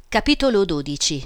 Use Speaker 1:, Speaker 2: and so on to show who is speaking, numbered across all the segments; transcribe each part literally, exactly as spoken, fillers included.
Speaker 1: Capitolo dodici.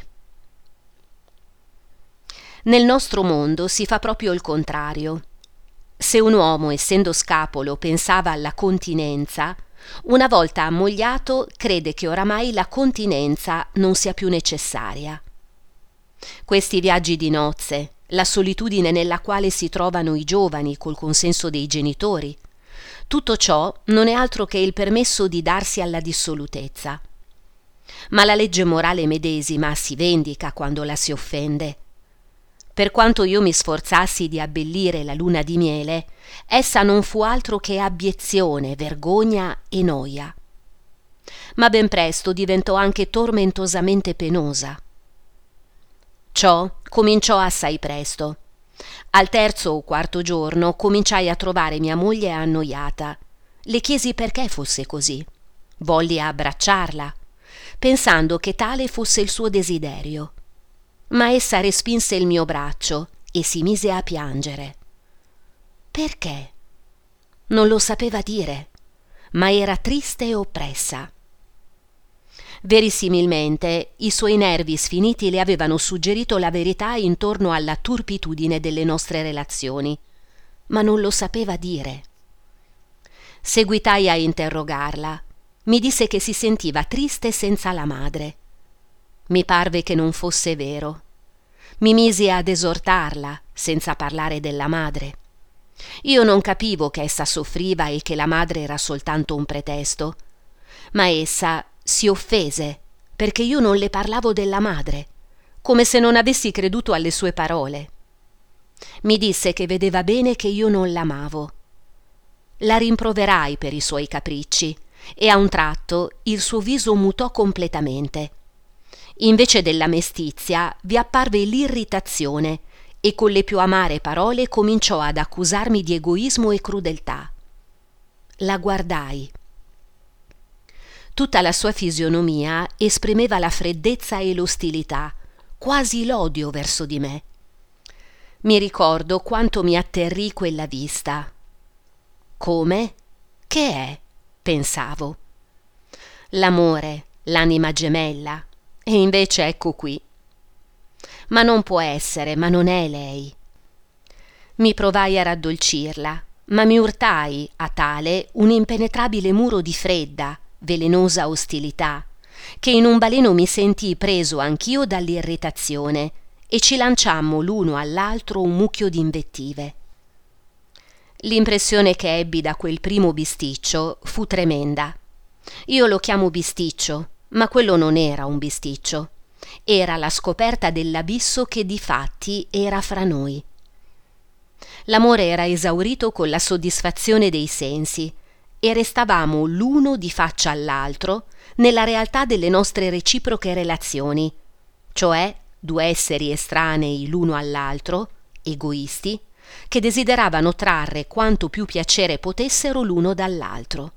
Speaker 1: Nel nostro mondo si fa proprio il contrario. Se un uomo, essendo scapolo, pensava alla continenza, una volta ammogliato crede che oramai la continenza non sia più necessaria. Questi viaggi di nozze, la solitudine nella quale si trovano i giovani col consenso dei genitori, tutto ciò non è altro che il permesso di darsi alla dissolutezza. Ma la legge morale medesima si vendica quando la si offende. Per quanto io mi sforzassi di abbellire la luna di miele, essa non fu altro che abiezione, vergogna e noia. Ma ben presto diventò anche tormentosamente penosa. Ciò cominciò assai presto. Al terzo o quarto giorno cominciai a trovare mia moglie annoiata. Le chiesi perché fosse così. Volli abbracciarla, pensando che tale fosse il suo desiderio. Ma essa respinse il mio braccio e si mise a piangere. Perché? Non lo sapeva dire, ma era triste e oppressa. Verissimilmente i suoi nervi sfiniti le avevano suggerito la verità intorno alla turpitudine delle nostre relazioni, ma non lo sapeva dire. Seguitai a interrogarla. Mi disse che si sentiva triste senza la madre. Mi parve che non fosse vero. Mi misi ad esortarla, senza parlare della madre. Io non capivo che essa soffriva e che la madre era soltanto un pretesto, ma essa si offese perché io non le parlavo della madre, come se non avessi creduto alle sue parole. Mi disse che vedeva bene che io non l'amavo. La rimproverai per i suoi capricci e a un tratto il suo viso mutò completamente. Invece della mestizia vi apparve l'irritazione e con le più amare parole cominciò ad accusarmi di egoismo e crudeltà. La guardai. Tutta la sua fisionomia esprimeva la freddezza e l'ostilità, quasi l'odio verso di me. Mi ricordo quanto mi atterrì quella vista. Come? Che è? Pensavo. L'amore, l'anima gemella, e invece ecco qui. Ma non può essere, ma non è lei. Mi provai a raddolcirla, ma mi urtai a tale un impenetrabile muro di fredda, velenosa ostilità, che in un baleno mi sentii preso anch'io dall'irritazione e ci lanciammo l'uno all'altro un mucchio d'invettive. L'impressione che ebbi da quel primo bisticcio fu tremenda. Io lo chiamo bisticcio, ma quello non era un bisticcio. Era la scoperta dell'abisso che difatti era fra noi. L'amore era esaurito con la soddisfazione dei sensi e restavamo l'uno di faccia all'altro nella realtà delle nostre reciproche relazioni, cioè due esseri estranei l'uno all'altro, egoisti, che desideravano trarre quanto più piacere potessero l'uno dall'altro.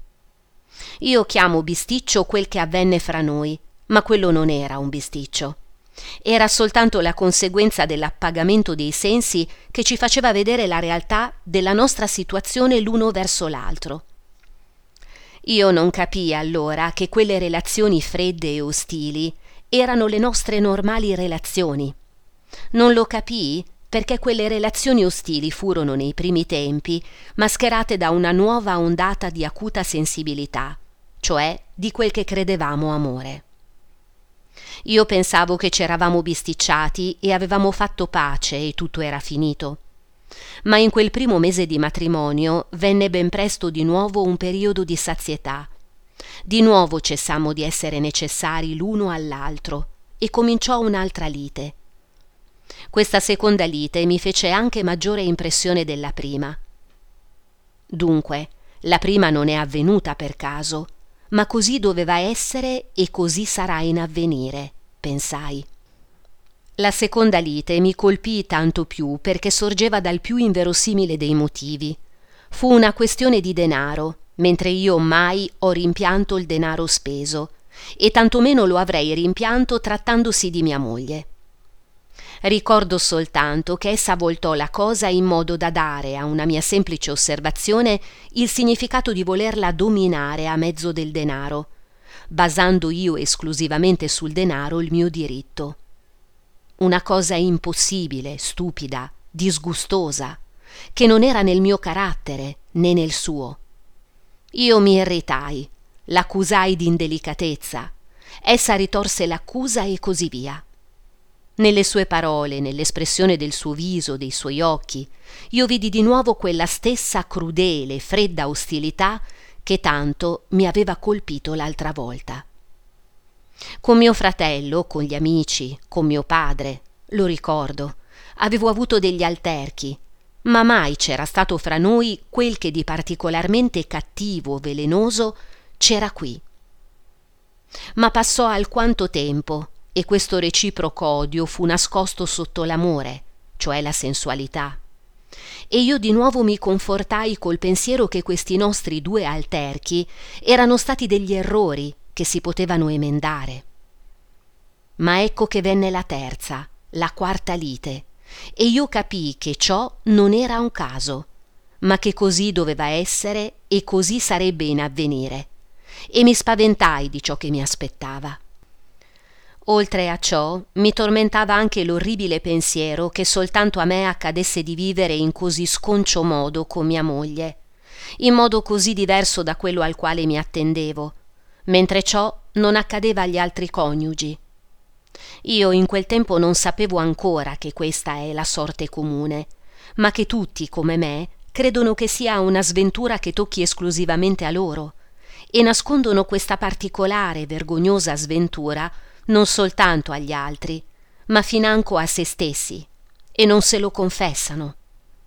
Speaker 1: Io chiamo bisticcio quel che avvenne fra noi, ma quello non era un bisticcio. Era soltanto la conseguenza dell'appagamento dei sensi che ci faceva vedere la realtà della nostra situazione l'uno verso l'altro. Io non capii allora che quelle relazioni fredde e ostili erano le nostre normali relazioni. Non lo capii perché quelle relazioni ostili furono nei primi tempi mascherate da una nuova ondata di acuta sensibilità, cioè di quel che credevamo amore. Io pensavo che c'eravamo bisticciati e avevamo fatto pace e tutto era finito. Ma in quel primo mese di matrimonio venne ben presto di nuovo un periodo di sazietà. Di nuovo cessammo di essere necessari l'uno all'altro e cominciò un'altra lite. Questa seconda lite mi fece anche maggiore impressione della prima. Dunque, la prima non è avvenuta per caso, ma così doveva essere e così sarà in avvenire, pensai. La seconda lite mi colpì tanto più perché sorgeva dal più inverosimile dei motivi. Fu una questione di denaro, mentre io mai ho rimpianto il denaro speso, e tantomeno lo avrei rimpianto trattandosi di mia moglie. Ricordo soltanto che essa voltò la cosa in modo da dare a una mia semplice osservazione il significato di volerla dominare a mezzo del denaro, basando io esclusivamente sul denaro il mio diritto. Una cosa impossibile, stupida, disgustosa, che non era nel mio carattere né nel suo. Io mi irritai, l'accusai di indelicatezza, essa ritorse l'accusa e così via. Nelle sue parole, nell'espressione del suo viso, dei suoi occhi, io vidi di nuovo quella stessa crudele, fredda ostilità che tanto mi aveva colpito l'altra volta. Con mio fratello, con gli amici, con mio padre, lo ricordo, avevo avuto degli alterchi, ma mai c'era stato fra noi quel che di particolarmente cattivo, velenoso, c'era qui. Ma passò alquanto tempo e questo reciproco odio fu nascosto sotto l'amore, cioè la sensualità. E io di nuovo mi confortai col pensiero che questi nostri due alterchi erano stati degli errori che si potevano emendare. Ma ecco che venne la terza, la quarta lite, e io capii che ciò non era un caso, ma che così doveva essere e così sarebbe in avvenire, e mi spaventai di ciò che mi aspettava. Oltre a ciò mi tormentava anche l'orribile pensiero che soltanto a me accadesse di vivere in così sconcio modo con mia moglie, in modo così diverso da quello al quale mi attendevo, mentre ciò non accadeva agli altri coniugi. Io in quel tempo non sapevo ancora che questa è la sorte comune, ma che tutti, come me, credono che sia una sventura che tocchi esclusivamente a loro, e nascondono questa particolare, vergognosa sventura non soltanto agli altri, ma financo a se stessi, e non se lo confessano.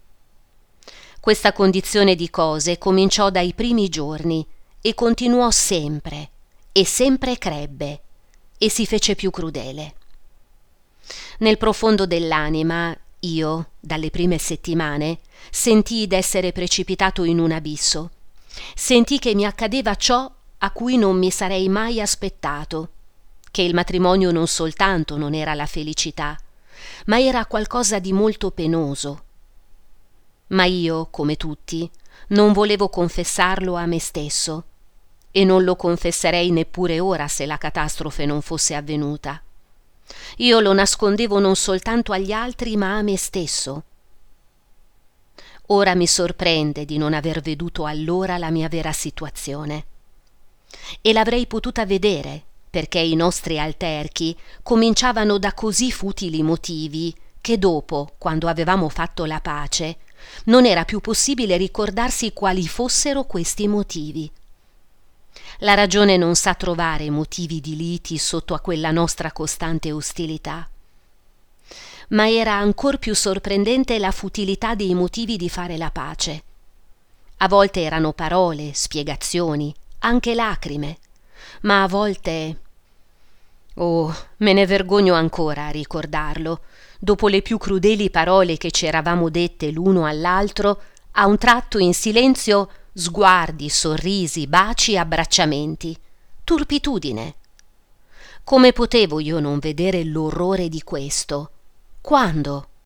Speaker 1: Questa condizione di cose cominciò dai primi giorni e continuò sempre, e sempre crebbe, e si fece più crudele. Nel profondo dell'anima, io, dalle prime settimane, sentii d'essere precipitato in un abisso. Sentii che mi accadeva ciò a cui non mi sarei mai aspettato, che il matrimonio non soltanto non era la felicità, ma era qualcosa di molto penoso. Ma io, come tutti, non volevo confessarlo a me stesso, e non lo confesserei neppure ora se la catastrofe non fosse avvenuta. Io lo nascondevo non soltanto agli altri, ma a me stesso. Ora mi sorprende di non aver veduto allora la mia vera situazione. E l'avrei potuta vedere, perché i nostri alterchi cominciavano da così futili motivi che dopo, quando avevamo fatto la pace, non era più possibile ricordarsi quali fossero questi motivi. La ragione non sa trovare motivi di liti sotto a quella nostra costante ostilità. Ma era ancor più sorprendente la futilità dei motivi di fare la pace. A volte erano parole, spiegazioni, anche lacrime, ma a volte... Oh, me ne vergogno ancora a ricordarlo. Dopo le più crudeli parole che ci eravamo dette l'uno all'altro, a un tratto in silenzio sguardi, sorrisi, baci, abbracciamenti. Turpitudine. Come potevo io non vedere l'orrore di questo? Quando?